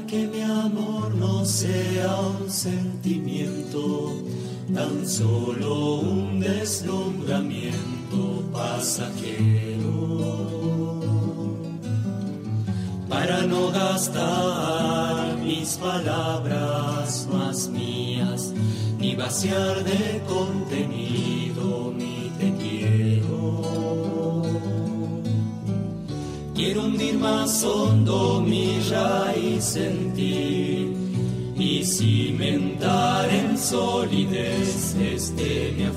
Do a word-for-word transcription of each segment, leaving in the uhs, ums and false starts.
que mi amor no sea un sentimiento, tan solo un deslumbramiento pasajero. Para no gastar mis palabras más mías, ni vaciar de contenido mi te quiero. Quiero hundir más hondo mi raíz en ti y cimentar en solidez este mi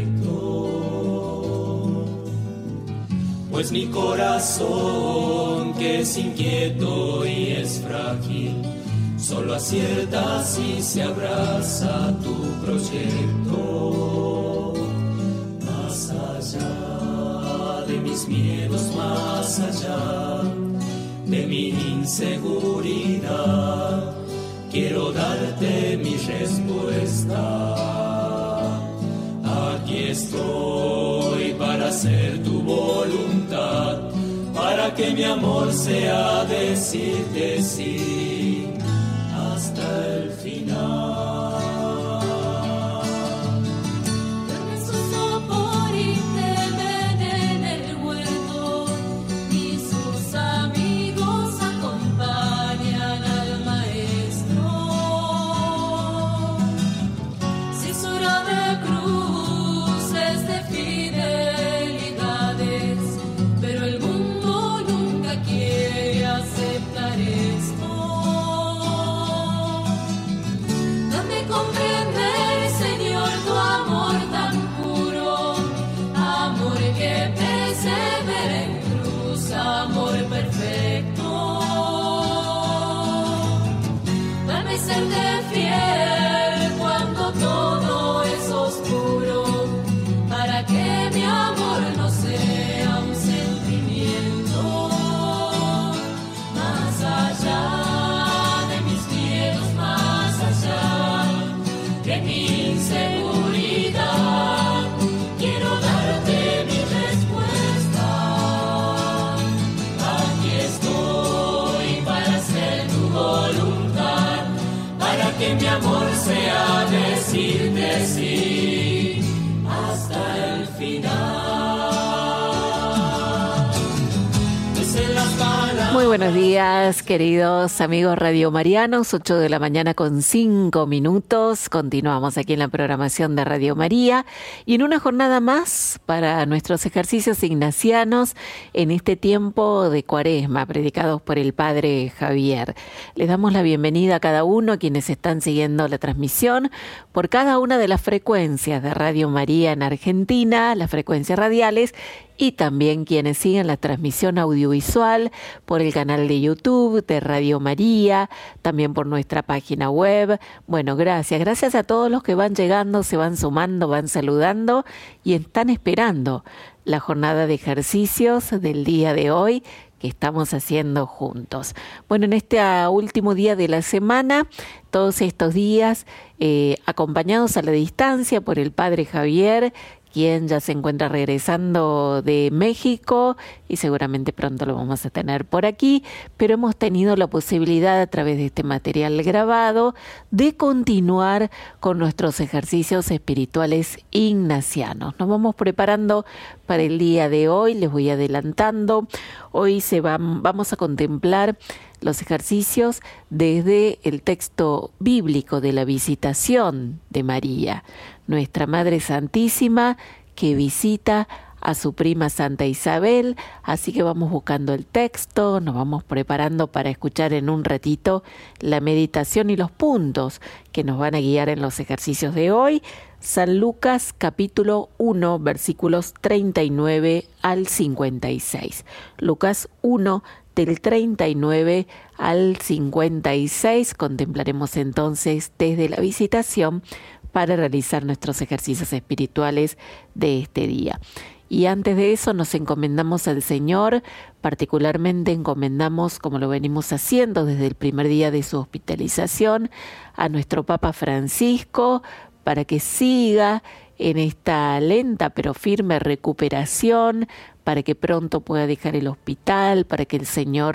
afecto. Pues mi corazón, que es inquieto y es frágil, solo acierta si se abraza tu proyecto. Más allá de mis miedos, más allá de mi inseguridad, quiero darte mi respuesta. Aquí estoy para hacer tu voluntad, para que mi amor sea decirte sí hasta el final. Dame su sopor y te ven en el huerto, y sus amigos acompañan al maestro. Si es hora de cruces, de fidelidades, pero el mundo nunca quiere aceptar esto. Dame comprender, Señor, tu amor tan puro, amor que persevera en cruz, amor perfecto. Dame serte fiel cuando todo es oscuro, para que mi amor no sea un sentimiento. Más allá de mis miedos, más allá de mi inseguridad, quiero darte mi respuesta. Aquí estoy para hacer tu voluntad, para que mi amor sea decirte sí hasta el final. Desde las palabras. Muy buenos días, queridos amigos radiomarianos, ocho de la mañana con cinco minutos. Continuamos aquí en la programación de Radio María y en una jornada más para nuestros ejercicios ignacianos en este tiempo de Cuaresma, predicados por el Padre Javier. Les damos la bienvenida a cada uno, a quienes están siguiendo la transmisión por cada una de las frecuencias de Radio María en Argentina, las frecuencias radiales, y también quienes siguen la transmisión audiovisual por el canal de YouTube de Radio María, también por nuestra página web. Bueno, gracias, gracias a todos los que van llegando, se van sumando, van saludando y están esperando la jornada de ejercicios del día de hoy que estamos haciendo juntos. Bueno, en este último día de la semana, todos estos días eh, acompañados a la distancia por el Padre Javier, quien ya se encuentra regresando de México y seguramente pronto lo vamos a tener por aquí, pero hemos tenido la posibilidad a través de este material grabado de continuar con nuestros ejercicios espirituales ignacianos. Nos vamos preparando para el día de hoy, les voy adelantando. Hoy se van, vamos a contemplar los ejercicios desde el texto bíblico de la visitación de María, nuestra Madre Santísima, que visita a su prima Santa Isabel. Así que vamos buscando el texto, nos vamos preparando para escuchar en un ratito la meditación y los puntos que nos van a guiar en los ejercicios de hoy. San Lucas capítulo uno, versículos treinta y nueve al cincuenta y seis. Lucas uno, del treinta y nueve al cincuenta y seis, contemplaremos entonces desde la visitación para realizar nuestros ejercicios espirituales de este día. Y antes de eso nos encomendamos al Señor, particularmente encomendamos, como lo venimos haciendo desde el primer día de su hospitalización, a nuestro Papa Francisco, para que siga en esta lenta pero firme recuperación, para que pronto pueda dejar el hospital, para que el Señor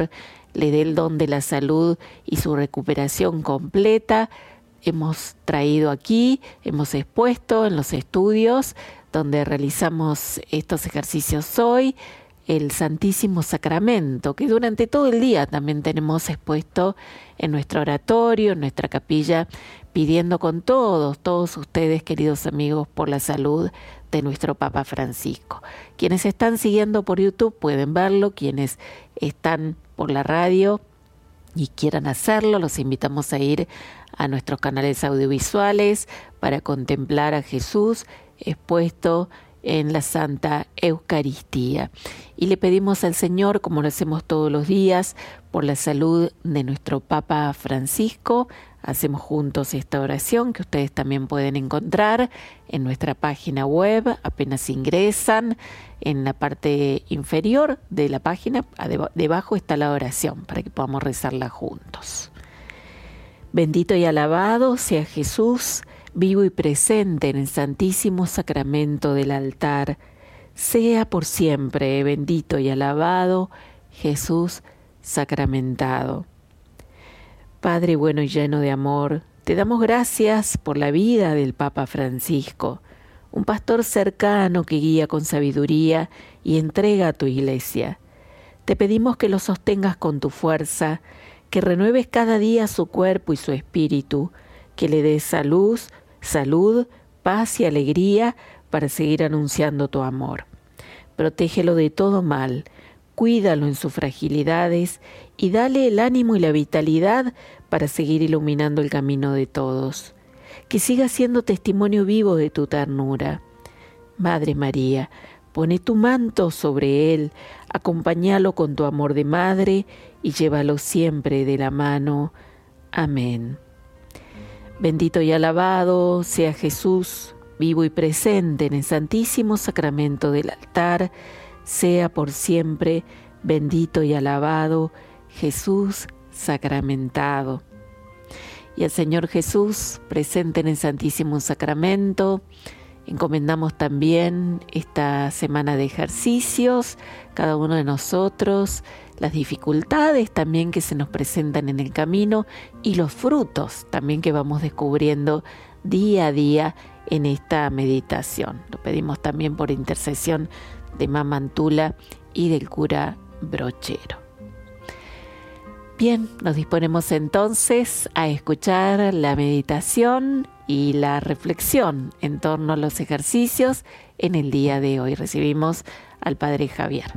le dé el don de la salud y su recuperación completa. Hemos traído aquí, hemos expuesto en los estudios donde realizamos estos ejercicios hoy, el Santísimo Sacramento, que durante todo el día también tenemos expuesto en nuestro oratorio, en nuestra capilla, pidiendo con todos, todos ustedes, queridos amigos, por la salud de nuestro Papa Francisco. Quienes están siguiendo por YouTube pueden verlo, quienes están por la radio y quieran hacerlo, los invitamos a ir a nuestros canales audiovisuales para contemplar a Jesús expuesto en la Santa Eucaristía. Y le pedimos al Señor, como lo hacemos todos los días, por la salud de nuestro Papa Francisco. Hacemos juntos esta oración que ustedes también pueden encontrar en nuestra página web. Apenas ingresan, en la parte inferior de la página, debajo está la oración para que podamos rezarla juntos. Bendito y alabado sea Jesús, vivo y presente en el Santísimo Sacramento del altar. Sea por siempre bendito y alabado Jesús sacramentado. Padre bueno y lleno de amor, te damos gracias por la vida del Papa Francisco, un pastor cercano que guía con sabiduría y entrega a tu Iglesia. Te pedimos que lo sostengas con tu fuerza, que renueves cada día su cuerpo y su espíritu, que le des salud, salud, paz y alegría para seguir anunciando tu amor. Protégelo de todo mal, cuídalo en sus fragilidades y dale el ánimo y la vitalidad para seguir iluminando el camino de todos. Que siga siendo testimonio vivo de tu ternura. Madre María, pone tu manto sobre él, acompáñalo con tu amor de madre y llévalo siempre de la mano. Amén. Bendito y alabado sea Jesús, vivo y presente en el Santísimo Sacramento del altar, sea por siempre bendito y alabado Jesús sacramentado. Y al Señor Jesús, presente en el Santísimo Sacramento, encomendamos también esta semana de ejercicios, cada uno de nosotros, las dificultades también que se nos presentan en el camino y los frutos también que vamos descubriendo día a día en esta meditación. Lo pedimos también por intercesión de Mamá Antula y del cura Brochero. Bien, nos disponemos entonces a escuchar la meditación y la reflexión en torno a los ejercicios en el día de hoy. Recibimos al Padre Javier.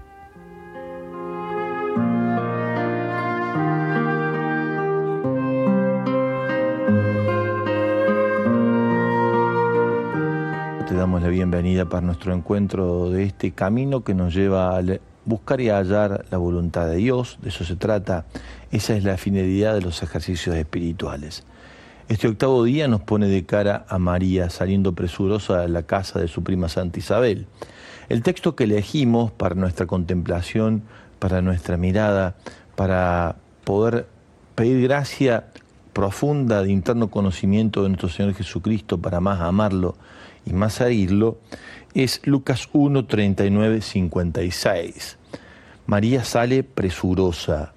Te damos la bienvenida para nuestro encuentro de este camino que nos lleva a buscar y a hallar la voluntad de Dios. De eso se trata. Esa es la finalidad de los ejercicios espirituales. Este octavo día nos pone de cara a María saliendo presurosa de la casa de su prima Santa Isabel. El texto que elegimos para nuestra contemplación, para nuestra mirada, para poder pedir gracia profunda de interno conocimiento de nuestro Señor Jesucristo para más amarlo y más seguirlo, es Lucas uno, treinta y nueve, cincuenta y seis. María sale presurosa.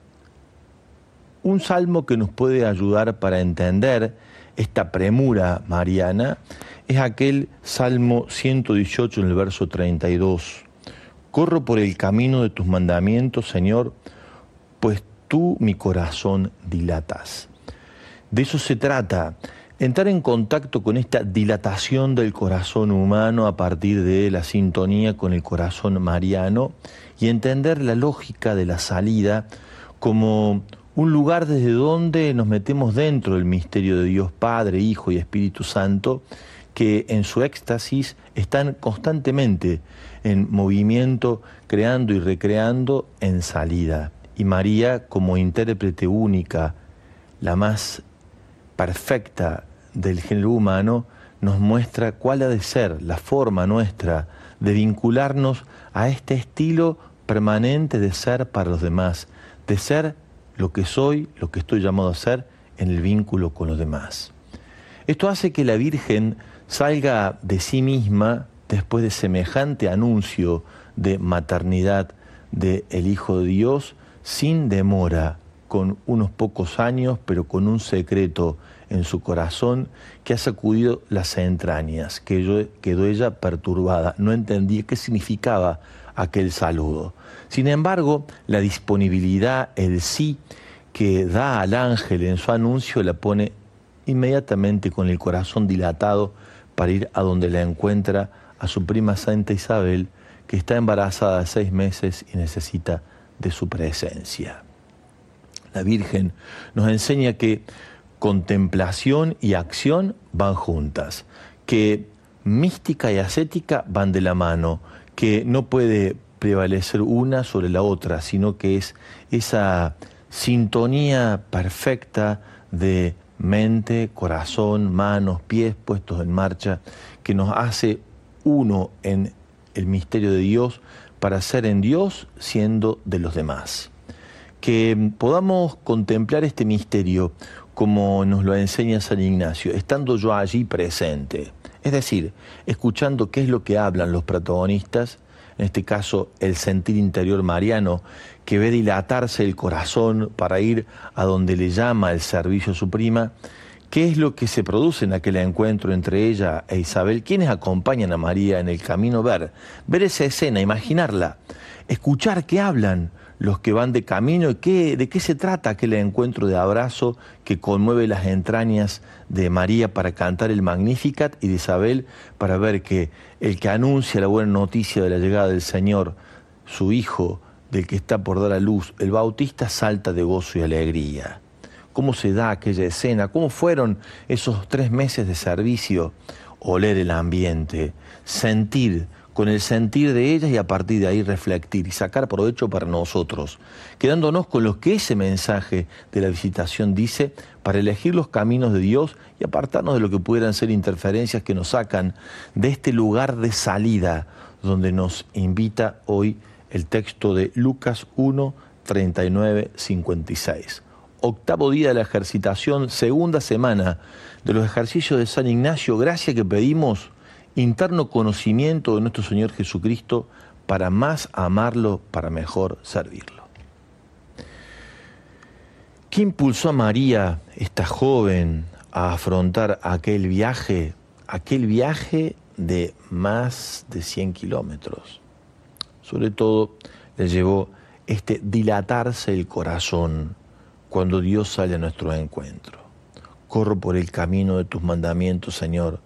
Un salmo que nos puede ayudar para entender esta premura mariana es aquel Salmo ciento dieciocho en el verso treinta y dos. Corro por el camino de tus mandamientos, Señor, pues tú mi corazón dilatas. De eso se trata, entrar en contacto con esta dilatación del corazón humano a partir de la sintonía con el corazón mariano y entender la lógica de la salida como un lugar desde donde nos metemos dentro del misterio de Dios Padre, Hijo y Espíritu Santo, que en su éxtasis están constantemente en movimiento, creando y recreando en salida. Y María, como intérprete única, la más perfecta del género humano, nos muestra cuál ha de ser la forma nuestra de vincularnos a este estilo permanente de ser para los demás, de ser lo que soy, lo que estoy llamado a ser en el vínculo con los demás. Esto hace que la Virgen salga de sí misma después de semejante anuncio de maternidad del Hijo de Dios sin demora, con unos pocos años, pero con un secreto en su corazón que ha sacudido las entrañas, que yo, quedó ella perturbada, no entendía qué significaba aquel saludo. Sin embargo, la disponibilidad, el sí que da al ángel en su anuncio, la pone inmediatamente con el corazón dilatado para ir a donde la encuentra a su prima Santa Isabel, que está embarazada de seis meses y necesita de su presencia. La Virgen nos enseña que contemplación y acción van juntas, que mística y ascética van de la mano, que no puede prevalecer una sobre la otra, sino que es esa sintonía perfecta de mente, corazón, manos, pies puestos en marcha, que nos hace uno en el misterio de Dios para ser en Dios siendo de los demás. Que podamos contemplar este misterio como nos lo enseña San Ignacio, estando yo allí presente, es decir, escuchando qué es lo que hablan los protagonistas, en este caso el sentir interior mariano, que ve dilatarse el corazón para ir a donde le llama el servicio a su prima. ¿Qué es lo que se produce en aquel encuentro entre ella e Isabel? ¿Quiénes acompañan a María en el camino? Ver, ver esa escena, imaginarla, escuchar qué hablan los que van de camino y qué, de qué se trata aquel encuentro de abrazo que conmueve las entrañas de María para cantar el Magnificat y de Isabel para ver que el que anuncia la buena noticia de la llegada del Señor, su hijo, del que está por dar a luz, el Bautista, salta de gozo y alegría. ¿Cómo se da aquella escena? ¿Cómo fueron esos tres meses de servicio? Oler el ambiente, sentir con el sentir de ellas y a partir de ahí reflectir y sacar provecho para nosotros, quedándonos con lo que ese mensaje de la visitación dice para elegir los caminos de Dios y apartarnos de lo que pudieran ser interferencias que nos sacan de este lugar de salida donde nos invita hoy el texto de Lucas uno, treinta y nueve, cincuenta y seis. Octavo día de la ejercitación, segunda semana de los ejercicios de San Ignacio, gracia que pedimos, interno conocimiento de nuestro Señor Jesucristo para más amarlo, para mejor servirlo. ¿Qué impulsó a María, esta joven, a afrontar aquel viaje, aquel viaje de más de cien kilómetros? Sobre todo le llevó este dilatarse el corazón cuando Dios sale a nuestro encuentro. Corro por el camino de tus mandamientos, Señor.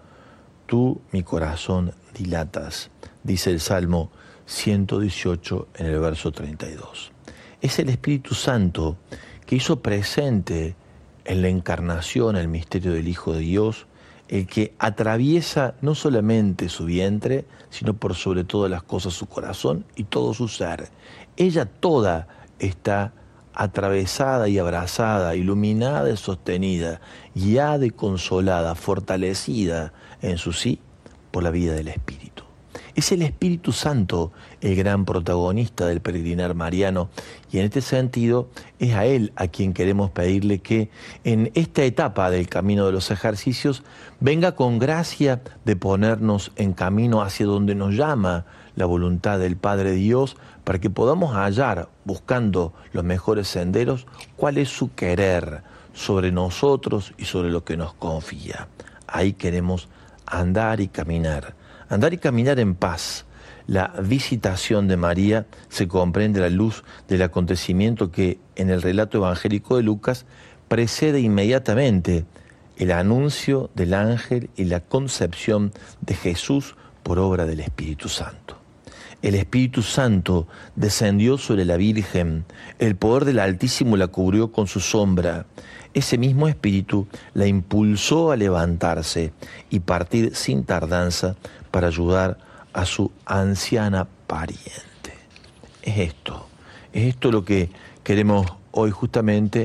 Tú mi corazón dilatas, dice el Salmo ciento dieciocho en el verso treinta y dos. Es el Espíritu Santo que hizo presente en la encarnación, el misterio del Hijo de Dios, el que atraviesa no solamente su vientre, sino por sobre todas las cosas su corazón y todo su ser. Ella toda está atravesada y abrazada, iluminada y sostenida, guiada y consolada, fortalecida en su sí por la vida del Espíritu. Es el Espíritu Santo el gran protagonista del peregrinar mariano y en este sentido es a Él a quien queremos pedirle que en esta etapa del camino de los ejercicios venga con gracia de ponernos en camino hacia donde nos llama la voluntad del Padre Dios para que podamos hallar, buscando los mejores senderos, cuál es su querer sobre nosotros y sobre lo que nos confía. Ahí queremos andar y caminar, andar y caminar en paz. La visitación de María se comprende a la luz del acontecimiento que en el relato evangélico de Lucas precede inmediatamente el anuncio del ángel y la concepción de Jesús por obra del Espíritu Santo. El Espíritu Santo descendió sobre la Virgen, el poder del Altísimo la cubrió con su sombra. Ese mismo Espíritu la impulsó a levantarse y partir sin tardanza para ayudar a su anciana pariente. Es esto, es esto lo que queremos hoy justamente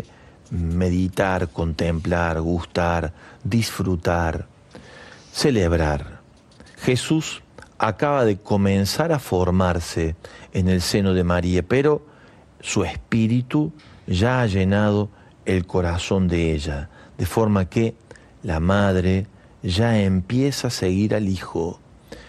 meditar, contemplar, gustar, disfrutar, celebrar. Jesús acaba de comenzar a formarse en el seno de María, pero su espíritu ya ha llenado el corazón de ella, de forma que la madre ya empieza a seguir al Hijo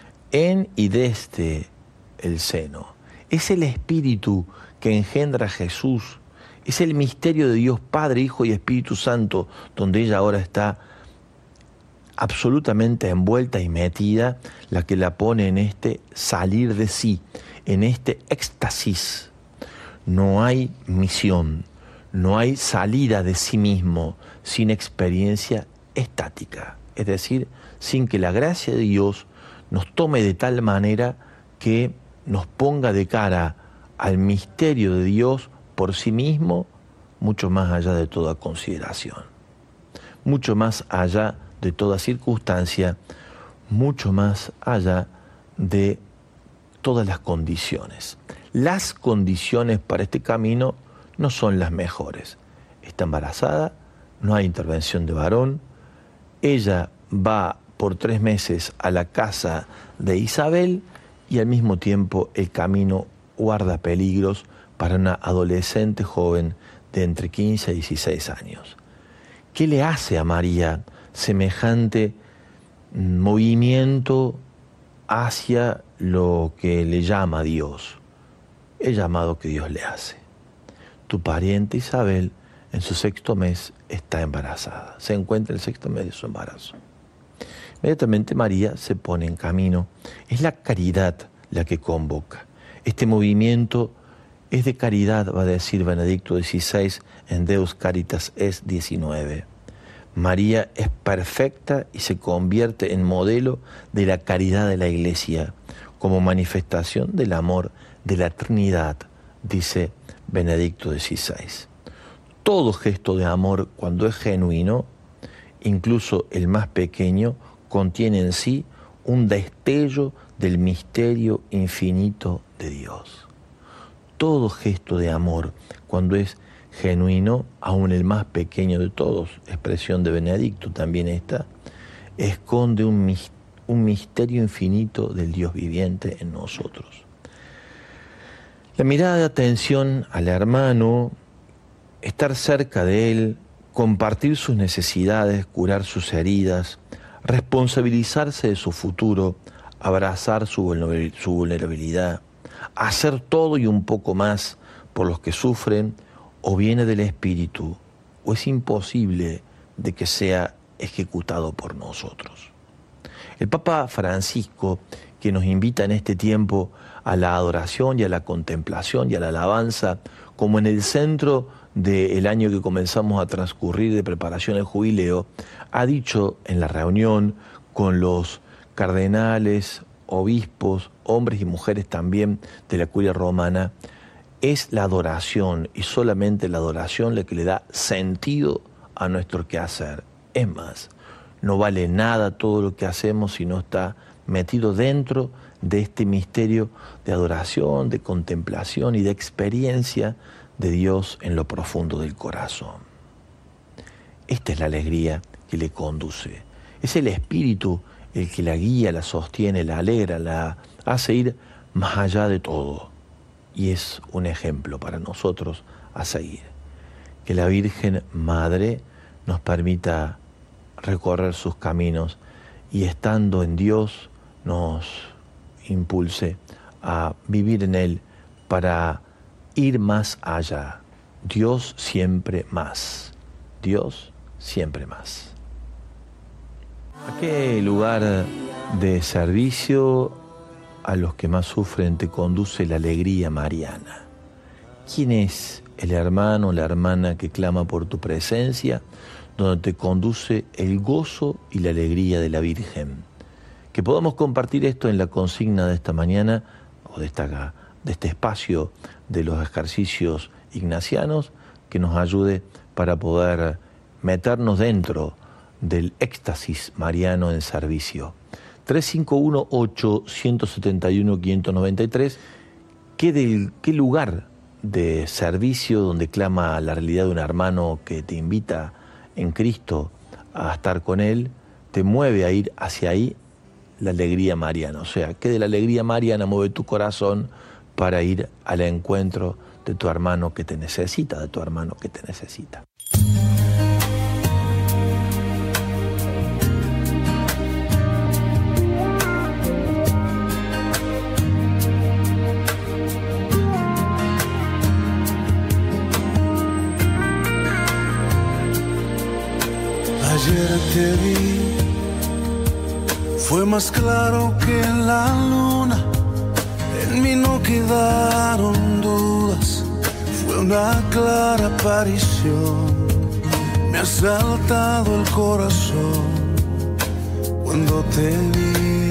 en y desde el seno. Es el espíritu que engendra a Jesús, Es el misterio de Dios Padre, Hijo y Espíritu Santo, donde ella ahora está absolutamente envuelta y metida, la que la pone en este salir de sí, en este éxtasis. No hay misión, no hay salida de sí mismo sin experiencia estática, es decir, sin que la gracia de Dios nos tome de tal manera que nos ponga de cara al misterio de Dios por sí mismo, mucho más allá de toda consideración, mucho más allá de toda circunstancia, mucho más allá de todas las condiciones. Las condiciones para este camino no son las mejores. Está embarazada, no hay intervención de varón, ella va por tres meses a la casa de Isabel y al mismo tiempo el camino guarda peligros para una adolescente joven de entre quince y dieciséis años. ¿Qué le hace a María semejante movimiento hacia lo que le llama Dios? El llamado que Dios le hace. Tu pariente Isabel en su sexto mes está embarazada. Se encuentra en el sexto mes de su embarazo. Inmediatamente María se pone en camino. Es la caridad la que convoca. Este movimiento es de caridad, va a decir Benedicto dieciséis en Deus Caritas es diecinueve. María es perfecta y se convierte en modelo de la caridad de la Iglesia, como manifestación del amor de la Trinidad, dice Benedicto dieciséis. Todo gesto de amor, cuando es genuino, incluso el más pequeño, contiene en sí un destello del misterio infinito de Dios. Todo gesto de amor, cuando es genuino, aun el más pequeño de todos, expresión de Benedicto también esta, esconde un, un misterio infinito del Dios viviente en nosotros. La mirada de atención al hermano, estar cerca de él, compartir sus necesidades, curar sus heridas, responsabilizarse de su futuro, abrazar su vulnerabilidad, hacer todo y un poco más por los que sufren, o viene del Espíritu, o es imposible de que sea ejecutado por nosotros. El Papa Francisco, que nos invita en este tiempo a la adoración y a la contemplación y a la alabanza, como en el centro del año que comenzamos a transcurrir de preparación al jubileo, ha dicho en la reunión con los cardenales, obispos, hombres y mujeres también de la curia romana, es la adoración y solamente la adoración la que le da sentido a nuestro quehacer. Es más, no vale nada todo lo que hacemos si no está metido dentro de este misterio de adoración, de contemplación y de experiencia de Dios en lo profundo del corazón. Esta es la alegría que le conduce. Es el Espíritu el que la guía, la sostiene, la alegra, la hace ir más allá de todo. Y es un ejemplo para nosotros a seguir. Que la Virgen Madre nos permita recorrer sus caminos y estando en Dios nos impulse a vivir en Él para ir más allá. Dios siempre más. Dios siempre más. ¿A qué lugar de servicio a los que más sufren te conduce la alegría mariana? ¿Quién es el hermano o la hermana que clama por tu presencia, donde te conduce el gozo y la alegría de la Virgen? Que podamos compartir esto en la consigna de esta mañana, o de, esta, de este espacio de los ejercicios ignacianos, que nos ayude para poder meternos dentro del éxtasis mariano en servicio. tres cinco uno ocho, uno siete uno, cinco nueve tres. ¿Qué, del, ¿Qué lugar de servicio donde clama la realidad de un hermano que te invita en Cristo a estar con Él, te mueve a ir hacia ahí la alegría mariana? O sea, ¿qué de la alegría mariana mueve tu corazón para ir al encuentro de tu hermano que te necesita, de tu hermano que te necesita? Ayer te vi, fue más claro que la luna, en mí no quedaron dudas, fue una clara aparición, me ha saltado el corazón cuando te vi.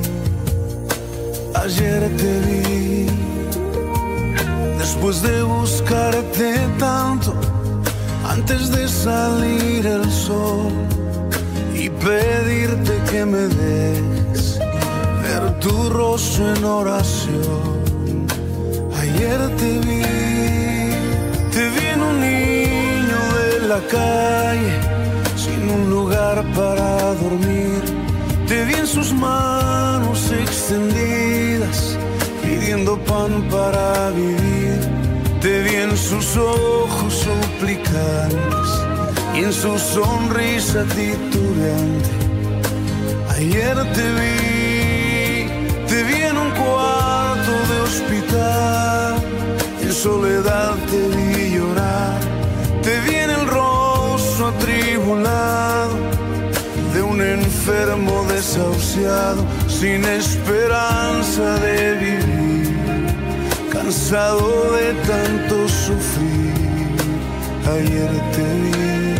Ayer te vi, después de buscarte tanto, antes de salir el sol y pedirte que me dejes ver tu rostro en oración. Ayer te vi, te vi en un niño de la calle, sin un lugar para dormir. Te vi en sus manos extendidas, pidiendo pan para vivir. Te vi en sus ojos suplicantes y en su sonrisa titubeante. Ayer te vi, te vi en un cuarto de hospital, en soledad te vi llorar. Te vi en el rostro atribulado de un enfermo desahuciado, sin esperanza de vivir, cansado de tanto sufrir. Ayer te vi,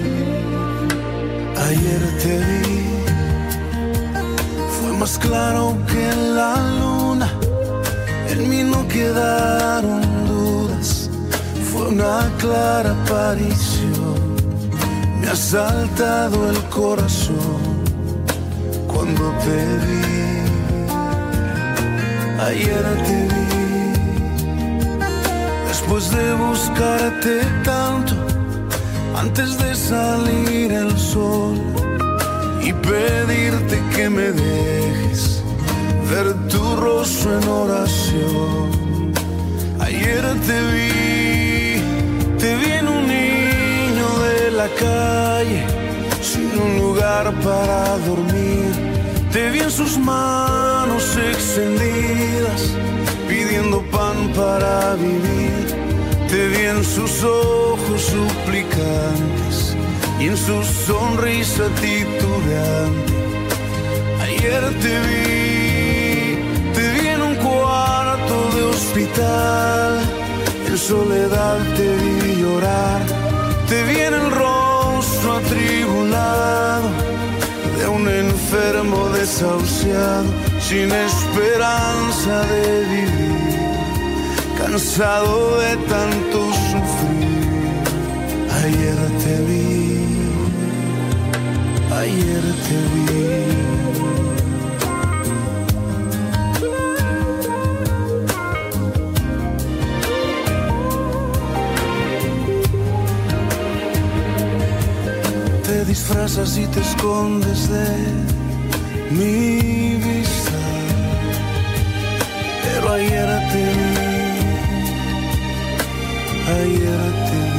ayer te vi, fue más claro que la luna, en mí no quedaron dudas, fue una clara aparición, me ha saltado el corazón cuando te vi. Ayer te vi, después de buscarte tanto, antes de salir el sol y pedirte que me dejes ver tu rostro en oración. Ayer te vi, te vi en un niño de la calle, sin un lugar para dormir. Te vi en sus manos extendidas, pidiendo pan para vivir. Te vi en sus ojos suplicantes y en su sonrisa titubeante. Ayer te vi, te vi en un cuarto de hospital, en soledad te vi llorar. Te vi en el rostro atribulado de un enfermo desahuciado, sin esperanza de vivir, cansado de tanto sufrir. Ayer te vi, ayer te vi. Te disfrazas y te escondes de mi vista, pero ayer te vi, ayer te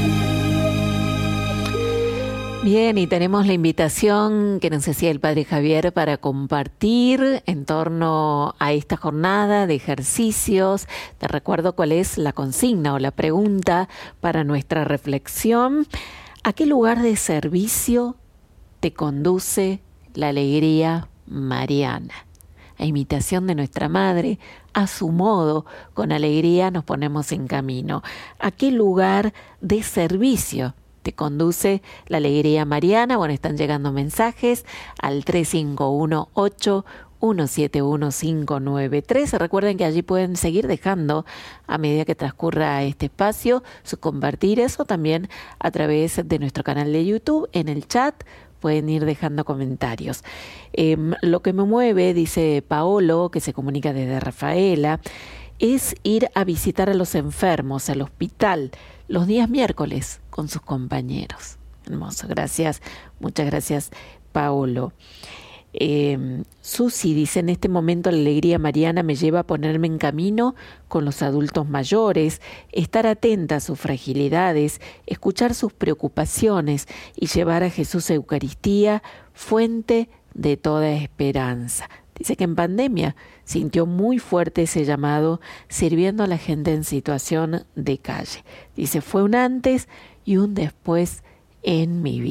vi. Bien, y tenemos la invitación que nos hacía el Padre Javier para compartir en torno a esta jornada de ejercicios. Te recuerdo cuál es la consigna o la pregunta para nuestra reflexión. ¿A qué lugar de servicio te conduce la alegría mariana? A imitación de nuestra Madre, a su modo, con alegría nos ponemos en camino. ¿A qué lugar de servicio te conduce la alegría mariana? Bueno, están llegando mensajes al tres cinco uno ocho uno siete uno cinco nueve tres. Recuerden que allí pueden seguir dejando, a medida que transcurra este espacio, sus compartires, o también a través de nuestro canal de YouTube, en el chat, pueden ir dejando comentarios. Eh, lo que me mueve, dice Paolo, que se comunica desde Rafaela, es ir a visitar a los enfermos al hospital los días miércoles con sus compañeros. Hermoso, gracias, muchas gracias, Paolo. Eh, Susi dice: en este momento la alegría mariana me lleva a ponerme en camino con los adultos mayores, estar atenta a sus fragilidades, escuchar sus preocupaciones y llevar a Jesús a Eucaristía, fuente de toda esperanza. Dice que en pandemia sintió muy fuerte ese llamado, sirviendo a la gente en situación de calle. Dice: fue un antes y un después en mi vida.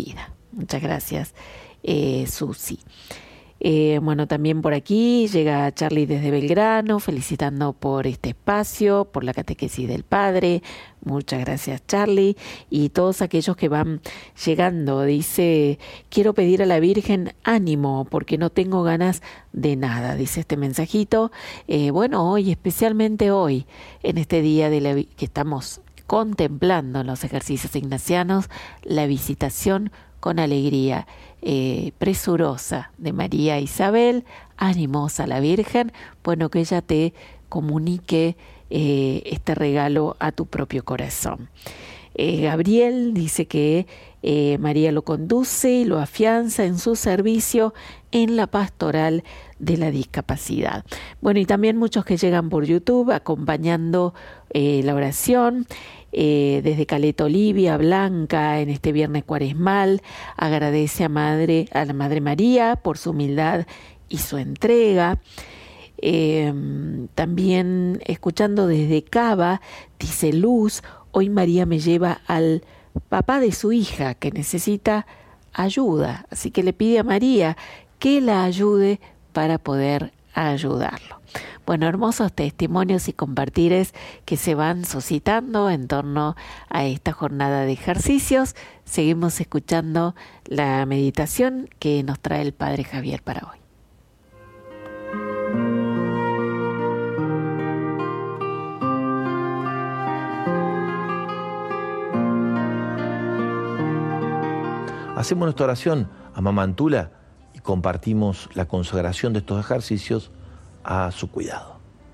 Muchas gracias, eh, Susi. Eh, bueno, también por aquí llega Charlie desde Belgrano, felicitando por este espacio, por la catequesis del Padre. Muchas gracias, Charlie. Y todos aquellos que van llegando, dice, quiero pedir a la Virgen ánimo porque no tengo ganas de nada, dice este mensajito. Eh, bueno, hoy, especialmente hoy, en este día de la, que estamos contemplando en los ejercicios ignacianos, la visitación con alegría eh, presurosa de María Isabel, animosa a la Virgen, bueno, que ella te comunique eh, este regalo a tu propio corazón. Eh, Gabriel dice que eh, María lo conduce y lo afianza en su servicio en la pastoral de la discapacidad. Bueno, y también muchos que llegan por YouTube acompañando eh, la oración. Eh, desde Caleta Olivia, Blanca, en este viernes cuaresmal, agradece a, madre, a la Madre María por su humildad y su entrega. Eh, también escuchando desde Cava, dice Luz, hoy María me lleva al papá de su hija que necesita ayuda, así que le pide a María que la ayude para poder ayudarlo. Bueno, hermosos testimonios y compartires que se van suscitando en torno a esta jornada de ejercicios. Seguimos escuchando la meditación que nos trae el Padre Javier para hoy. Hacemos nuestra oración a Mamá Antula y compartimos la consagración de estos ejercicios a su cuidado.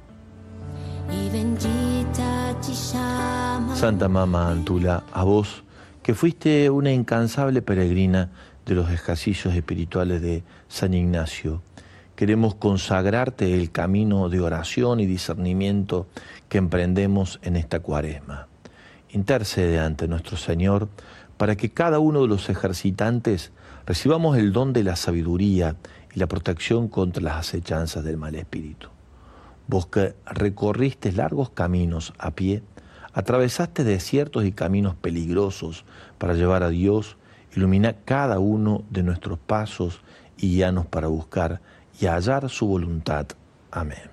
Santa Mamá Antula, a vos que fuiste una incansable peregrina de los ejercicios espirituales de San Ignacio, queremos consagrarte el camino de oración y discernimiento que emprendemos en esta cuaresma. Intercede ante nuestro Señor para que cada uno de los ejercitantes recibamos el don de la sabiduría y la protección contra las acechanzas del mal espíritu. Vos que recorriste largos caminos a pie, atravesaste desiertos y caminos peligrosos para llevar a Dios, ilumina cada uno de nuestros pasos y guíanos para buscar y hallar su voluntad. Amén.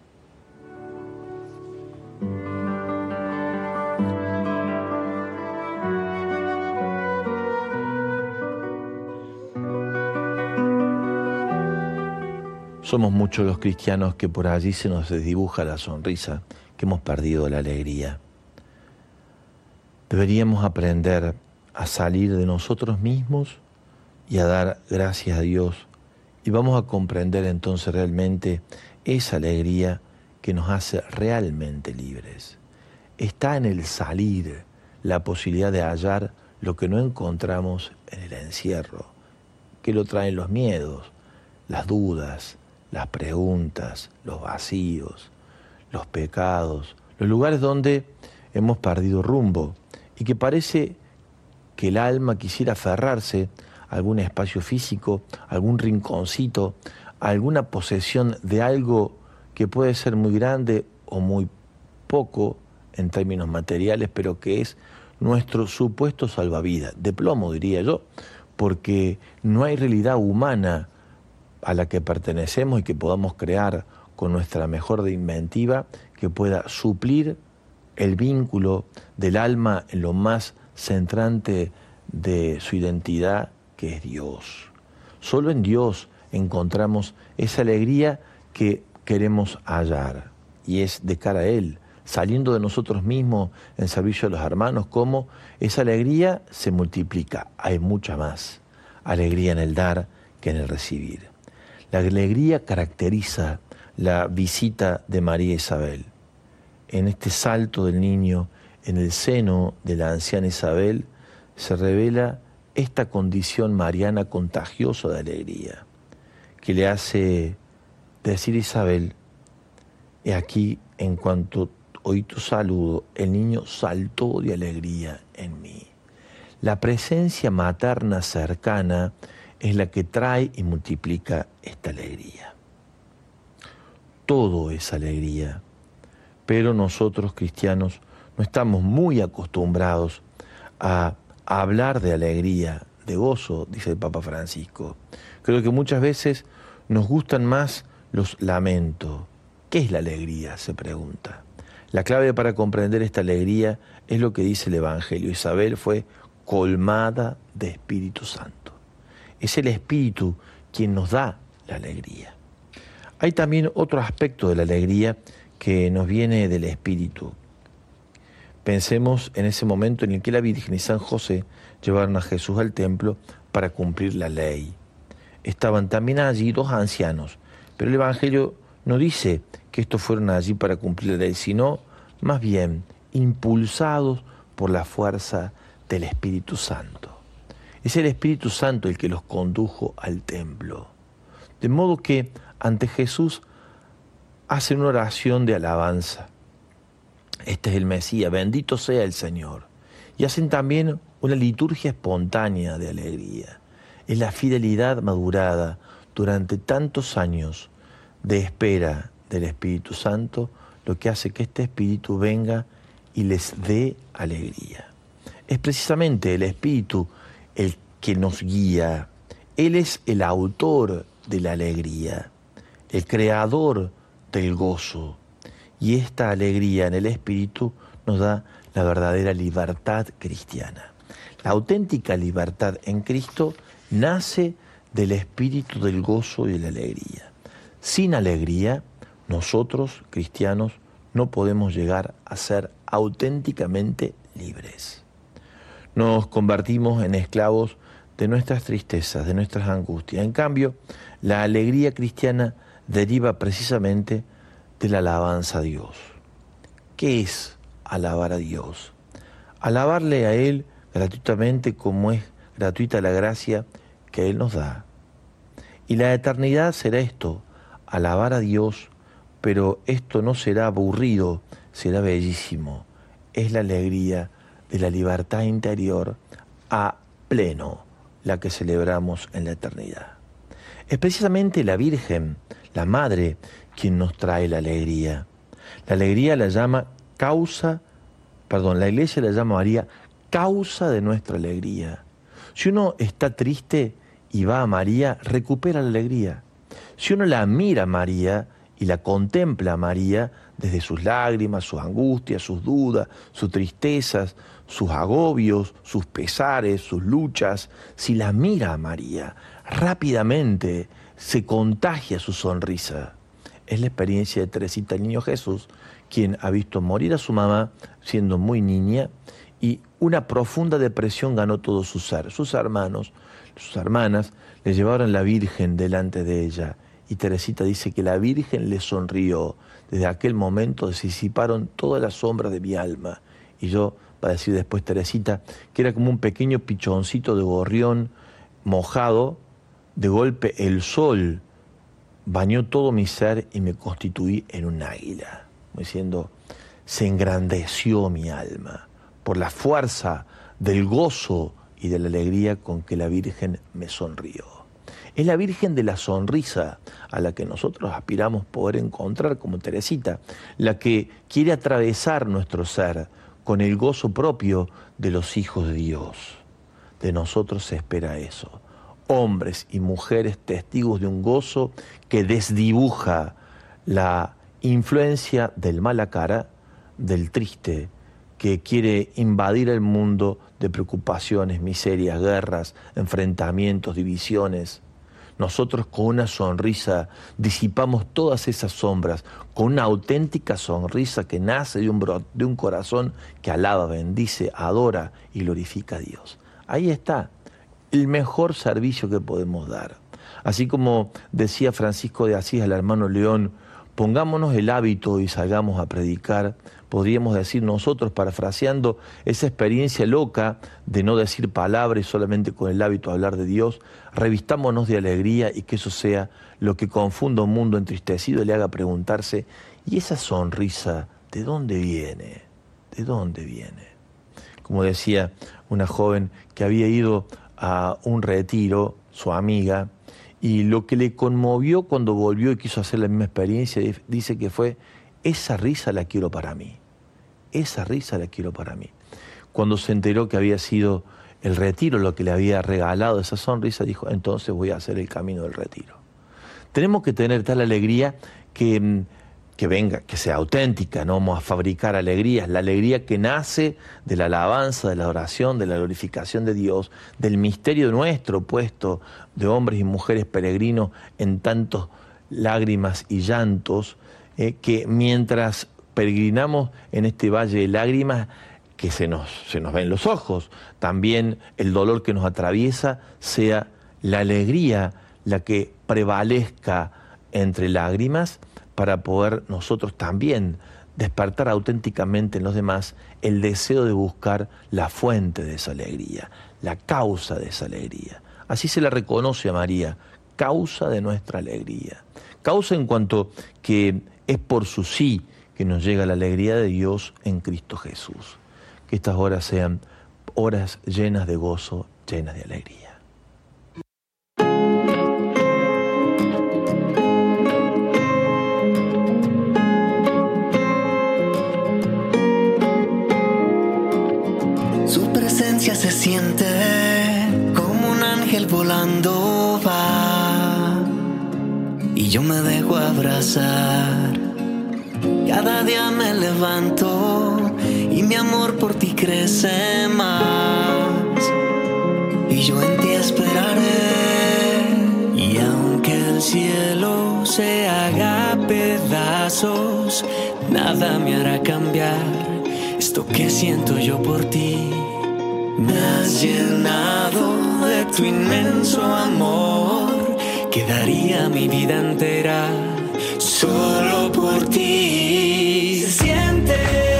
Somos muchos los cristianos que por allí se nos desdibuja la sonrisa, que hemos perdido la alegría. Deberíamos aprender a salir de nosotros mismos y a dar gracias a Dios, y vamos a comprender entonces realmente esa alegría que nos hace realmente libres. Está en el salir la posibilidad de hallar lo que no encontramos en el encierro, que lo traen los miedos, las dudas, las preguntas, los vacíos, los pecados, los lugares donde hemos perdido rumbo y que parece que el alma quisiera aferrarse a algún espacio físico, a algún rinconcito, a alguna posesión de algo que puede ser muy grande o muy poco en términos materiales, pero que es nuestro supuesto salvavidas, de plomo diría yo, porque no hay realidad humana a la que pertenecemos y que podamos crear con nuestra mejor de inventiva que pueda suplir el vínculo del alma en lo más centrante de su identidad, que es Dios. Solo en Dios encontramos esa alegría que queremos hallar, y es de cara a Él, saliendo de nosotros mismos en servicio de los hermanos, como esa alegría se multiplica. Hay mucha más alegría en el dar que en el recibir. La alegría caracteriza la visita de María Isabel. En este salto del niño en el seno de la anciana Isabel se revela esta condición mariana contagiosa de alegría, que le hace decir a Isabel: he aquí, en cuanto oí tu saludo, el niño saltó de alegría en mí. La presencia materna cercana es la que trae y multiplica esta alegría. Todo es alegría, pero nosotros cristianos no estamos muy acostumbrados a hablar de alegría, de gozo, dice el Papa Francisco. Creo que muchas veces nos gustan más los lamentos. ¿Qué es la alegría?, se pregunta. La clave para comprender esta alegría es lo que dice el Evangelio. Isabel fue colmada de Espíritu Santo. Es el Espíritu quien nos da la alegría. Hay también otro aspecto de la alegría que nos viene del Espíritu. Pensemos en ese momento en el que la Virgen y San José llevaron a Jesús al templo para cumplir la ley. Estaban también allí dos ancianos, pero el Evangelio no dice que estos fueron allí para cumplir la ley, sino más bien impulsados por la fuerza del Espíritu Santo. Es el Espíritu Santo el que los condujo al templo. De modo que ante Jesús hacen una oración de alabanza. Este es el Mesías, bendito sea el Señor. Y hacen también una liturgia espontánea de alegría. Es la fidelidad madurada durante tantos años de espera del Espíritu Santo lo que hace que este Espíritu venga y les dé alegría. Es precisamente el Espíritu el que nos guía. Él es el autor de la alegría, el creador del gozo. Y esta alegría en el Espíritu nos da la verdadera libertad cristiana. La auténtica libertad en Cristo nace del espíritu del gozo y de la alegría. Sin alegría, nosotros, cristianos, no podemos llegar a ser auténticamente libres. Nos convertimos en esclavos de nuestras tristezas, de nuestras angustias. En cambio, la alegría cristiana deriva precisamente de la alabanza a Dios. ¿Qué es alabar a Dios? Alabarle a Él gratuitamente como es gratuita la gracia que Él nos da. Y la eternidad será esto, alabar a Dios, pero esto no será aburrido, será bellísimo. Es la alegría de la libertad interior a pleno la que celebramos en la eternidad. Es precisamente la Virgen, la Madre, quien nos trae la alegría. La alegría la llama causa, perdón, la Iglesia la llama María causa de nuestra alegría. Si uno está triste y va a María, recupera la alegría. Si uno la mira a María y la contempla a María desde sus lágrimas, sus angustias, sus dudas, sus tristezas, sus agobios, sus pesares, sus luchas, si la mira a María, rápidamente se contagia su sonrisa. Es la experiencia de Teresita el Niño Jesús, quien ha visto morir a su mamá siendo muy niña y una profunda depresión ganó todo su ser. Sus hermanos, sus hermanas, le llevaron la Virgen delante de ella y Teresita dice que la Virgen le sonrió. Desde aquel momento se disiparon todas las sombras de mi alma. Y yo, va a decir después Teresita, que era como un pequeño pichoncito de gorrión mojado, de golpe el sol bañó todo mi ser y me constituí en un águila. Diciendo, se engrandeció mi alma por la fuerza del gozo y de la alegría con que la Virgen me sonrió. Es la Virgen de la sonrisa a la que nosotros aspiramos poder encontrar como Teresita, la que quiere atravesar nuestro ser con el gozo propio de los hijos de Dios. De nosotros se espera eso. Hombres y mujeres testigos de un gozo que desdibuja la influencia del mala cara, del triste, que quiere invadir el mundo de preocupaciones, miserias, guerras, enfrentamientos, divisiones. Nosotros con una sonrisa disipamos todas esas sombras, con una auténtica sonrisa que nace de un, bro- de un corazón que alaba, bendice, adora y glorifica a Dios. Ahí está el mejor servicio que podemos dar. Así como decía Francisco de Asís al hermano León, pongámonos el hábito y salgamos a predicar, podríamos decir nosotros, parafraseando esa experiencia loca de no decir palabras y solamente con el hábito de hablar de Dios, revistámonos de alegría y que eso sea lo que confunda un mundo entristecido y le haga preguntarse, ¿y esa sonrisa de dónde viene? ¿De dónde viene? Como decía una joven que había ido a un retiro, su amiga, y lo que le conmovió cuando volvió y quiso hacer la misma experiencia, dice que fue, esa risa la quiero para mí, esa risa la quiero para mí. Cuando se enteró que había sido el retiro lo que le había regalado esa sonrisa, dijo, entonces voy a hacer el camino del retiro. Tenemos que tener tal alegría que, que venga, que sea auténtica, no vamos a fabricar alegrías, la alegría que nace de la alabanza, de la oración, de la glorificación de Dios, del misterio nuestro puesto de hombres y mujeres peregrinos en tantos lágrimas y llantos, eh, que mientras peregrinamos en este valle de lágrimas, que se nos, se nos ven los ojos, también el dolor que nos atraviesa, sea la alegría la que prevalezca entre lágrimas, para poder nosotros también despertar auténticamente en los demás el deseo de buscar la fuente de esa alegría, la causa de esa alegría. Así se la reconoce a María, causa de nuestra alegría. Causa en cuanto que es por su sí que nos llega la alegría de Dios en Cristo Jesús. Que estas horas sean horas llenas de gozo, llenas de alegría. Su presencia se siente como un ángel volando va, y yo me dejo abrazar. Cada día me levanto y mi amor por ti crece más, y yo en ti esperaré. Y aunque el cielo se haga pedazos, nada me hará cambiar esto que siento yo por ti. Me has llenado de tu inmenso amor, que daría mi vida entera solo por ti. Se siente,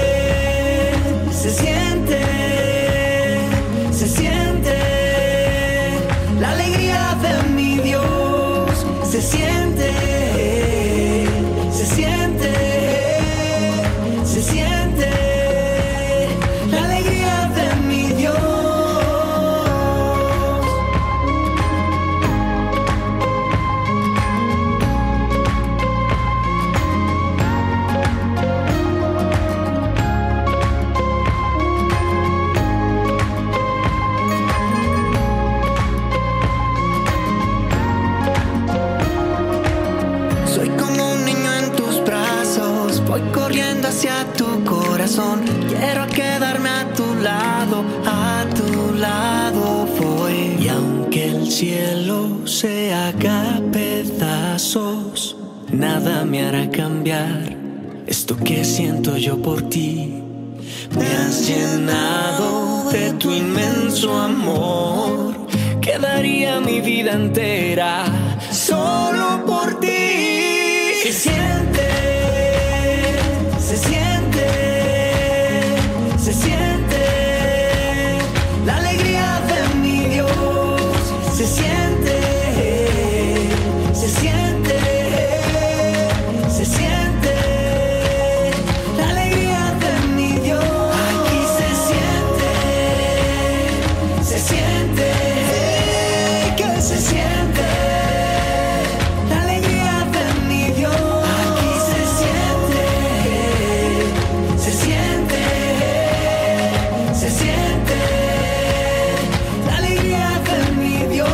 se siente, se siente la alegría de mi Dios. Se siente, se siente, se siente la alegría de mi Dios. Hacia tu corazón, quiero quedarme a tu lado, a tu lado voy. Y aunque el cielo se haga pedazos, nada me hará cambiar esto que siento yo por ti. Me has llenado de tu inmenso amor, que daría mi vida entera solo por ti. Se siente, se siente, se siente la alegría de mi Dios. Se siente, se siente, se siente la alegría de mi Dios. Aquí se siente, se siente, que se siente la alegría de mi Dios. Aquí se siente, se siente, se siente la alegría de mi Dios.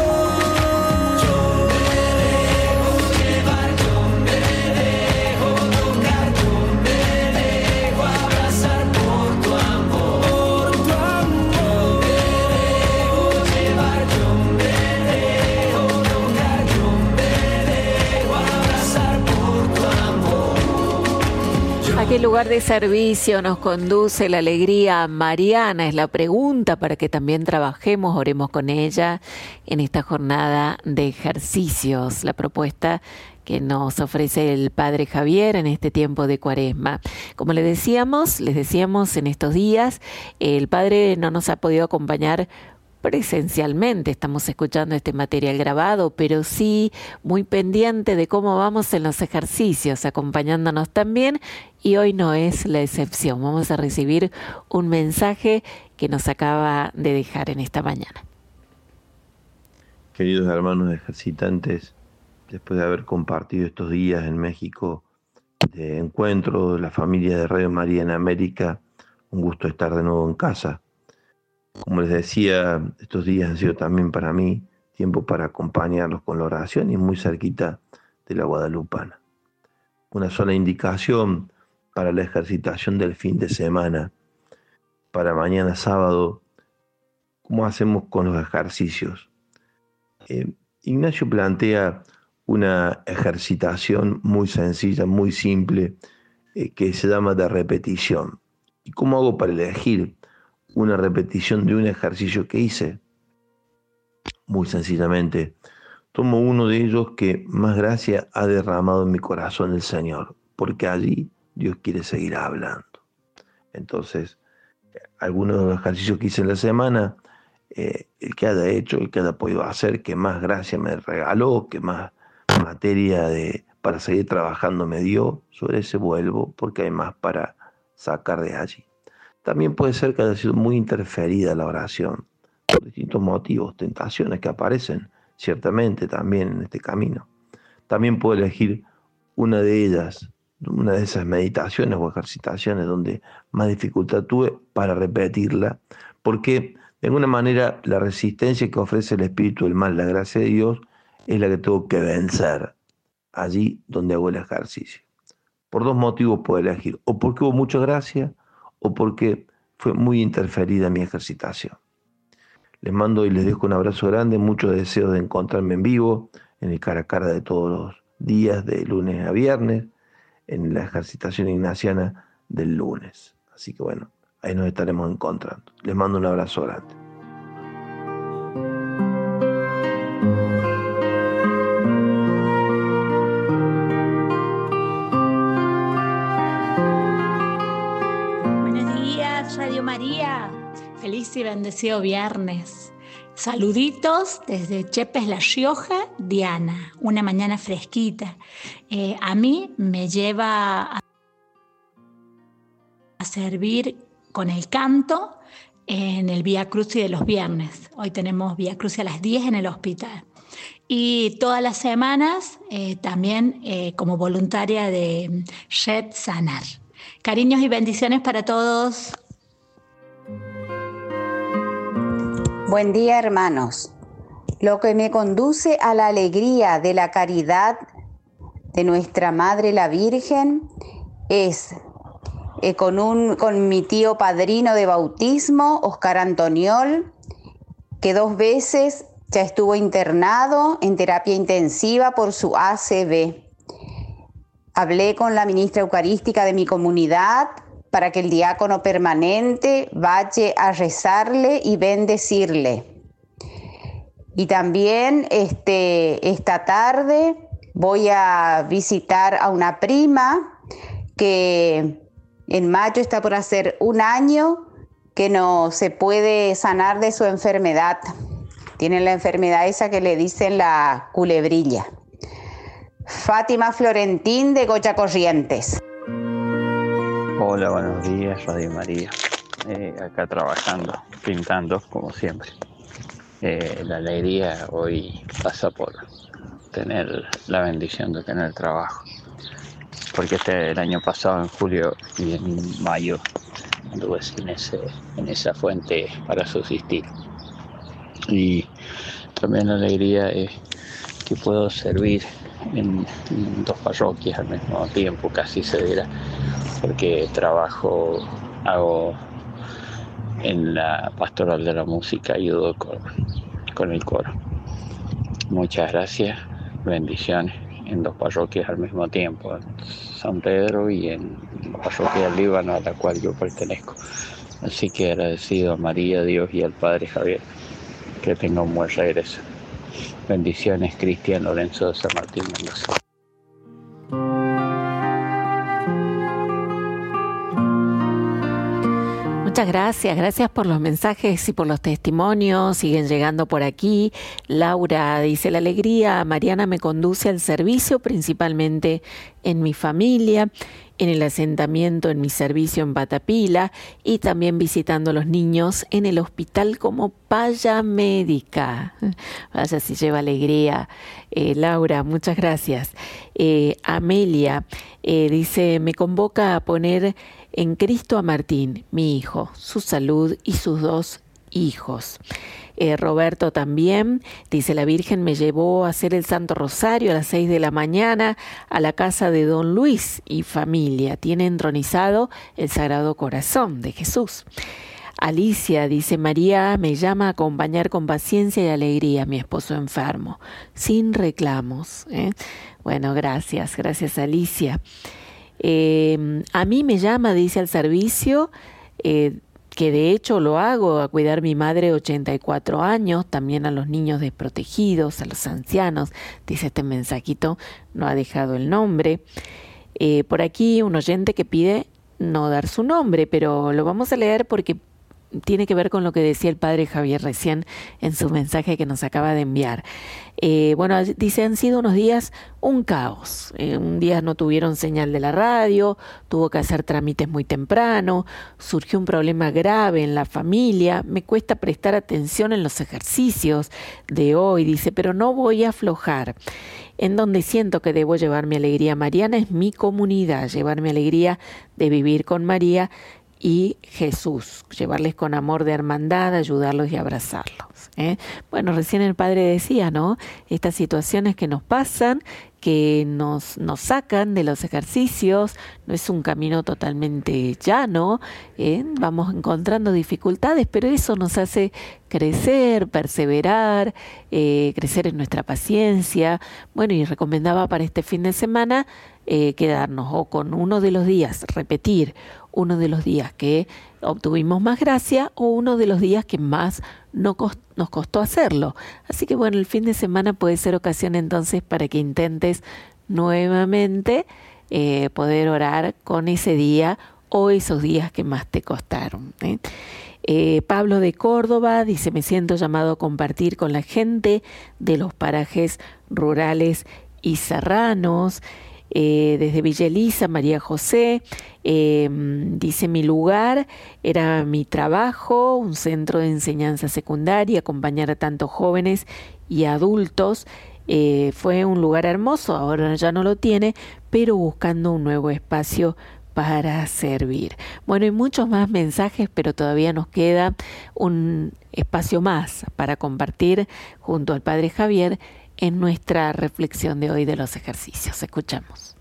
Yo me dejo llevar, yo me dejo tocar, yo me dejo abrazar por tu amor, por tu amor. Yo me dejo llevar, yo me dejo tocar, yo me dejo abrazar por tu amor. ¿A qué lugar de servicio nos conduce la alegría mariana? Es la pregunta para que también trabajemos, oremos con ella en esta jornada de ejercicios, la propuesta que nos ofrece el Padre Javier en este tiempo de Cuaresma. Como les decíamos, les decíamos en estos días, el Padre no nos ha podido acompañar presencialmente, estamos escuchando este material grabado, pero sí muy pendiente de cómo vamos en los ejercicios, acompañándonos también, y hoy no es la excepción. Vamos a recibir un mensaje que nos acaba de dejar en esta mañana. Queridos hermanos ejercitantes, después de haber compartido estos días en México de encuentro de la familia de Radio María en América, un gusto estar de nuevo en casa. Como les decía, estos días han sido también para mí tiempo para acompañarlos con la oración y muy cerquita de la Guadalupana. Una sola indicación para la ejercitación del fin de semana, para mañana sábado, ¿cómo hacemos con los ejercicios? Eh, Ignacio plantea una ejercitación muy sencilla, muy simple, eh, que se llama de repetición. ¿Y cómo hago para elegir una repetición de un ejercicio que hice? Muy sencillamente, tomo uno de ellos que más gracia ha derramado en mi corazón el Señor, porque allí Dios quiere seguir hablando. Entonces, algunos de los ejercicios que hice en la semana, eh, el que haya hecho, el que haya podido hacer, que más gracia me regaló, que más materia de, para seguir trabajando me dio, sobre ese vuelvo, porque hay más para sacar de allí. También puede ser que haya sido muy interferida la oración, por distintos motivos, tentaciones que aparecen ciertamente también en este camino. También puedo elegir una de ellas, una de esas meditaciones o ejercitaciones donde más dificultad tuve para repetirla, porque de alguna manera la resistencia que ofrece el espíritu del mal, la gracia de Dios, es la que tengo que vencer allí donde hago el ejercicio. Por dos motivos puedo elegir, o porque hubo mucha gracia, o porque fue muy interferida mi ejercitación. Les mando y les dejo un abrazo grande, muchos deseos de encontrarme en vivo, en el cara a cara de todos los días, de lunes a viernes, en la ejercitación ignaciana del lunes. Así que bueno, ahí nos estaremos encontrando. Les mando un abrazo grande. Buenos días, Radio María. Feliz y bendecido viernes. Saluditos desde Chepes, La Rioja, Diana. Una mañana fresquita. Eh, a mí me lleva a servir con el canto en el Vía Crucis de los viernes. Hoy tenemos Vía Crucis a las diez en el hospital. Y todas las semanas eh, también eh, como voluntaria de Red Sanar. Cariños y bendiciones para todos. Buen día, hermanos. Lo que me conduce a la alegría de la caridad de nuestra Madre la Virgen es eh, con, un, con mi tío padrino de bautismo, Oscar Antoniol, que dos veces ya estuvo internado en terapia intensiva por su A C V. Hablé con la ministra eucarística de mi comunidad para que el diácono permanente vaya a rezarle y bendecirle. Y también este, esta tarde voy a visitar a una prima que en mayo está por hacer un año que no se puede sanar de su enfermedad. Tiene la enfermedad esa que le dicen la culebrilla. Fátima Florentín de Goya Corrientes. Hola, buenos días, Radio María. Eh, acá trabajando, pintando, como siempre. Eh, la alegría hoy pasa por tener la bendición de tener trabajo. Porque este el año pasado, en julio y en mayo, anduve sin ese, en esa fuente para subsistir. Y también la alegría es que puedo servir en, en dos parroquias al mismo tiempo, casi se dirá, porque trabajo, hago en la pastoral de la música, ayudo con, con el coro. Muchas gracias, bendiciones en dos parroquias al mismo tiempo, en San Pedro y en la parroquia del Líbano a la cual yo pertenezco. Así que agradecido a María, Dios y al Padre Javier, que tenga un buen regreso. Bendiciones, Cristian Lorenzo de San Martín Mendoza. Muchas gracias, gracias por los mensajes y por los testimonios, siguen llegando por aquí. Laura dice, la alegría, Mariana, me conduce al servicio, principalmente en mi familia, en el asentamiento, en mi servicio en Patapila y también visitando a los niños en el hospital como paya médica. Vaya si lleva alegría. Eh, Laura, muchas gracias. Eh, Amelia eh, dice, me convoca a poner en Cristo a Martín, mi hijo, su salud y sus dos hijos. Eh, Roberto también dice: la Virgen me llevó a hacer el Santo Rosario a las seis de la mañana a la casa de Don Luis y familia. Tiene entronizado el Sagrado Corazón de Jesús. Alicia dice: María me llama a acompañar con paciencia y alegría a mi esposo enfermo, sin reclamos. ¿eh? Bueno, gracias, gracias Alicia. Eh, a mí me llama, dice, al servicio, eh, que de hecho lo hago, a cuidar a mi madre de ochenta y cuatro años, también a los niños desprotegidos, a los ancianos. Dice este mensajito, no ha dejado el nombre. Eh, por aquí un oyente que pide no dar su nombre, pero lo vamos a leer porque tiene que ver con lo que decía el padre Javier recién en su mensaje que nos acaba de enviar. Eh, bueno, dice: han sido unos días un caos. Eh, un día no tuvieron señal de la radio, tuvo que hacer trámites muy temprano, surgió un problema grave en la familia, me cuesta prestar atención en los ejercicios de hoy, dice, pero no voy a aflojar. En donde siento que debo llevar mi alegría mariana es mi comunidad, llevar mi alegría de vivir con María y Jesús, llevarles con amor de hermandad, ayudarlos y abrazarlos. ¿eh? Bueno, recién el padre decía, ¿no? Estas situaciones que nos pasan, que nos, nos sacan de los ejercicios, no es un camino totalmente llano, ¿eh? vamos encontrando dificultades, pero eso nos hace crecer, perseverar, eh, crecer en nuestra paciencia. Bueno, y recomendaba para este fin de semana eh, quedarnos o con uno de los días, repetir uno de los días que obtuvimos más gracia o uno de los días que más no cost- nos costó hacerlo. Así que bueno, el fin de semana puede ser ocasión entonces para que intentes nuevamente eh, poder orar con ese día o esos días que más te costaron. ¿eh? Eh, Pablo de Córdoba dice: me siento llamado a compartir con la gente de los parajes rurales y serranos. Eh, desde Villa Elisa, María José, eh, dice: mi lugar era mi trabajo, un centro de enseñanza secundaria, acompañar a tantos jóvenes y adultos. Eh, fue un lugar hermoso, ahora ya no lo tiene, pero buscando un nuevo espacio para servir. Bueno, hay muchos más mensajes, pero todavía nos queda un espacio más para compartir junto al Padre Javier en nuestra reflexión de hoy de los ejercicios. Escuchamos.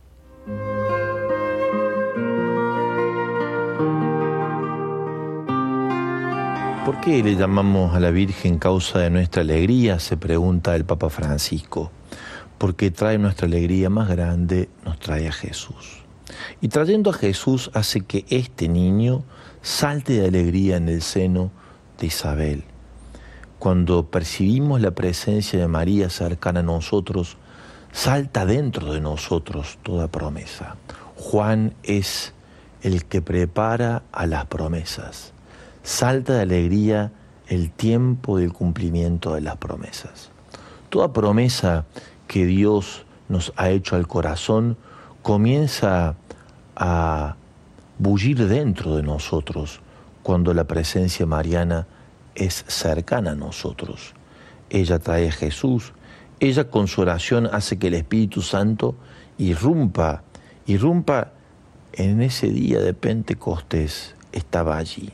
¿Por qué le llamamos a la Virgen causa de nuestra alegría?, se pregunta el Papa Francisco. Porque trae nuestra alegría más grande, nos trae a Jesús. Y trayendo a Jesús hace que este niño salte de alegría en el seno de Isabel. Cuando percibimos la presencia de María cercana a nosotros, salta dentro de nosotros toda promesa. Juan es el que prepara a las promesas. Salta de alegría el tiempo del cumplimiento de las promesas. Toda promesa que Dios nos ha hecho al corazón comienza a bullir dentro de nosotros cuando la presencia mariana es cercana a nosotros. Ella trae a Jesús, ella con su oración hace que el Espíritu Santo irrumpa, irrumpa en ese día de Pentecostés, estaba allí.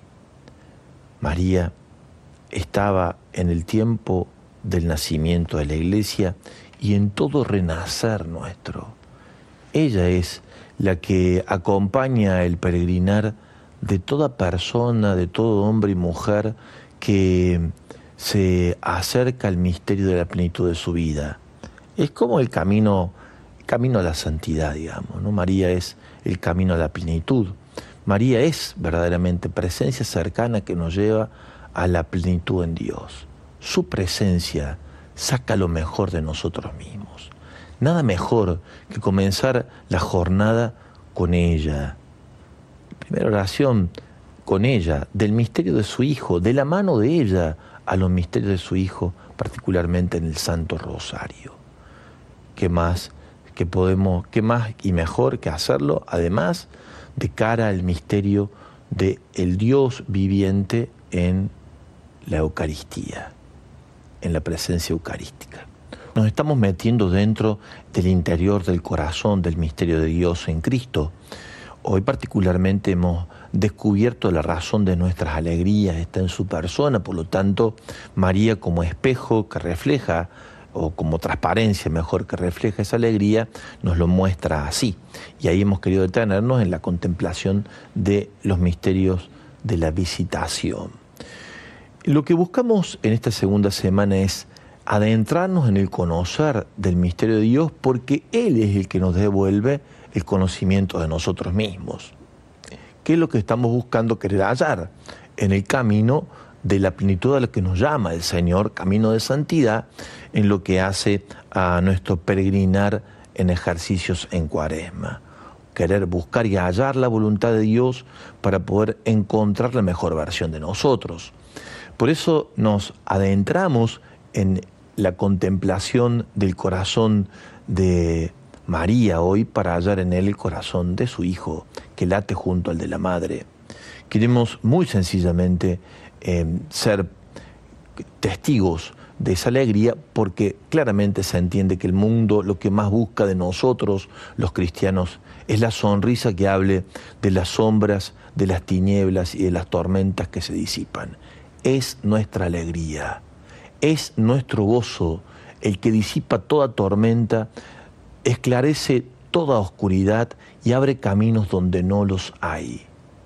María estaba en el tiempo del nacimiento de la Iglesia y en todo renacer nuestro. Ella es la que acompaña el peregrinar de toda persona, de todo hombre y mujer que se acerca al misterio de la plenitud de su vida. Es como el camino, el camino a la santidad, digamos, ¿no? María es el camino a la plenitud. María es verdaderamente presencia cercana que nos lleva a la plenitud en Dios. Su presencia saca lo mejor de nosotros mismos. Nada mejor que comenzar la jornada con ella. Primera oración con ella, del misterio de su Hijo, de la mano de ella a los misterios de su Hijo, particularmente en el Santo Rosario. ¿Qué más que podemos, qué más y mejor que hacerlo, además de cara al misterio de el Dios viviente en la Eucaristía, en la presencia eucarística? Nos estamos metiendo dentro del interior del corazón del misterio de Dios en Cristo. Hoy particularmente hemos descubierto la razón de nuestras alegrías, está en su persona. Por lo tanto, María, como espejo que refleja, o como transparencia mejor que refleja esa alegría, nos lo muestra así. Y ahí hemos querido detenernos en la contemplación de los misterios de la visitación. Lo que buscamos en esta segunda semana es adentrarnos en el conocer del misterio de Dios, porque Él es el que nos devuelve el conocimiento de nosotros mismos. ¿Qué es lo que estamos buscando querer hallar? En el camino de la plenitud a la que nos llama el Señor, camino de santidad, en lo que hace a nuestro peregrinar en ejercicios en Cuaresma. Querer buscar y hallar la voluntad de Dios para poder encontrar la mejor versión de nosotros. Por eso nos adentramos en la contemplación del corazón de María hoy, para hallar en él el corazón de su Hijo, que late junto al de la Madre. Queremos muy sencillamente eh, ser testigos de esa alegría, porque claramente se entiende que el mundo lo que más busca de nosotros, los cristianos, es la sonrisa que hable de las sombras, de las tinieblas y de las tormentas que se disipan. Es nuestra alegría, es nuestro gozo el que disipa toda tormenta, esclarece toda oscuridad y abre caminos donde no los hay.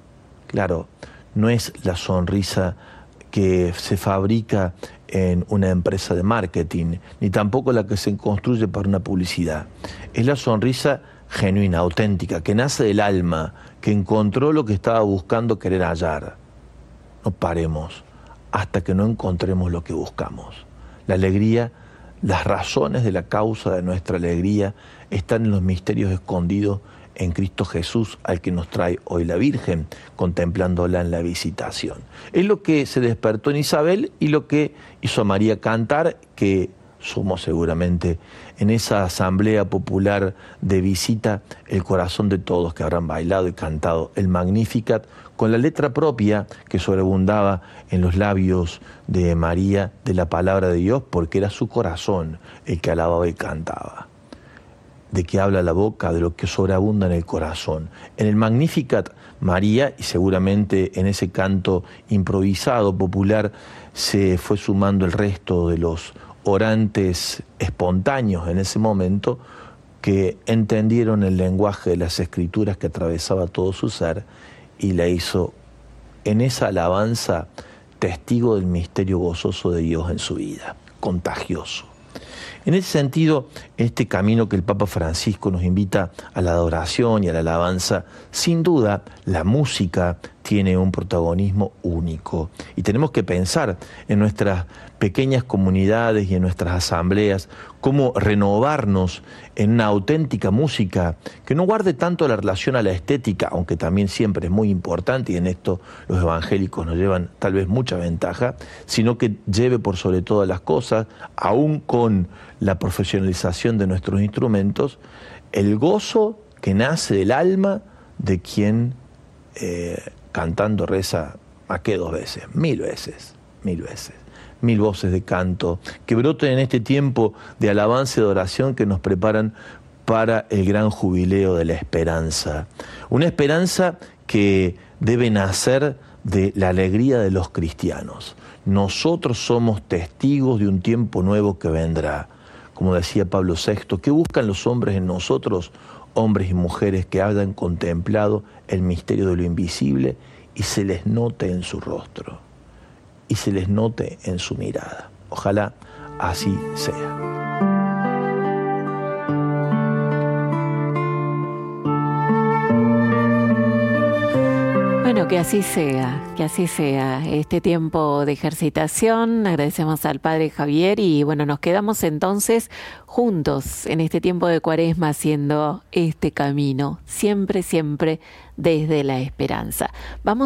Claro, no es la sonrisa que se fabrica en una empresa de marketing, ni tampoco la que se construye para una publicidad. Es la sonrisa genuina, auténtica, que nace del alma, que encontró lo que estaba buscando querer hallar. No paremos hasta que no encontremos lo que buscamos. La alegría, las razones de la causa de nuestra alegría están en los misterios escondidos en Cristo Jesús, al que nos trae hoy la Virgen, contemplándola en la visitación. Es lo que se despertó en Isabel y lo que hizo a María cantar, que sumó seguramente en esa asamblea popular de visita el corazón de todos que habrán bailado y cantado el Magnificat con la letra propia que sobreabundaba en los labios de María de la palabra de Dios, porque era su corazón el que alababa y cantaba. De qué habla la boca, de lo que sobreabunda en el corazón. En el Magnificat, María, y seguramente en ese canto improvisado, popular, se fue sumando el resto de los orantes espontáneos en ese momento, que entendieron el lenguaje de las Escrituras que atravesaba todo su ser, y la hizo en esa alabanza testigo del misterio gozoso de Dios en su vida, contagioso. En ese sentido, este camino que el Papa Francisco nos invita a la adoración y a la alabanza, sin duda, la música tiene un protagonismo único. Y tenemos que pensar en nuestras pequeñas comunidades y en nuestras asambleas, cómo renovarnos en una auténtica música que no guarde tanto la relación a la estética, aunque también siempre es muy importante, y en esto los evangélicos nos llevan tal vez mucha ventaja, sino que lleve por sobre todas las cosas, aún con la profesionalización de nuestros instrumentos, el gozo que nace del alma de quien eh, cantando reza a qué dos veces, mil veces, mil veces. Mil voces de canto que broten en este tiempo de alabanza y de oración que nos preparan para el gran jubileo de la esperanza. Una esperanza que debe nacer de la alegría de los cristianos. Nosotros somos testigos de un tiempo nuevo que vendrá. Como decía Pablo sexto, ¿qué buscan los hombres en nosotros? Hombres y mujeres que hayan contemplado el misterio de lo invisible y se les note en su rostro. Y se les note en su mirada. Ojalá así sea. Bueno, que así sea, que así sea este tiempo de ejercitación. Agradecemos al Padre Javier y bueno, nos quedamos entonces juntos en este tiempo de Cuaresma haciendo este camino, siempre, siempre desde la esperanza. Vamos